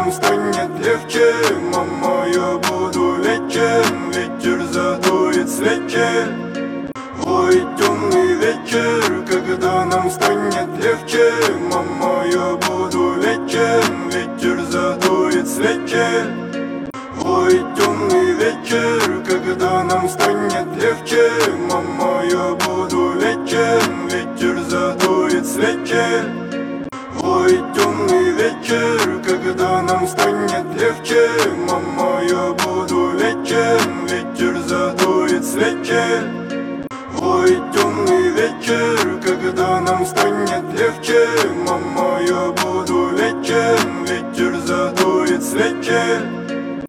нам станет легче, мама, я буду вечен, ветер задует свечи. Ой, темный вечер, когда нам станет легче, мама, я буду вечен, ветер задует свечи. Ой, темный вечер, когда нам станет легче, мама, я буду вечен, ветер задует свечи. Ой, темный вечер, когда нам станет легче, мама, я буду вечен, ветер задует свечи.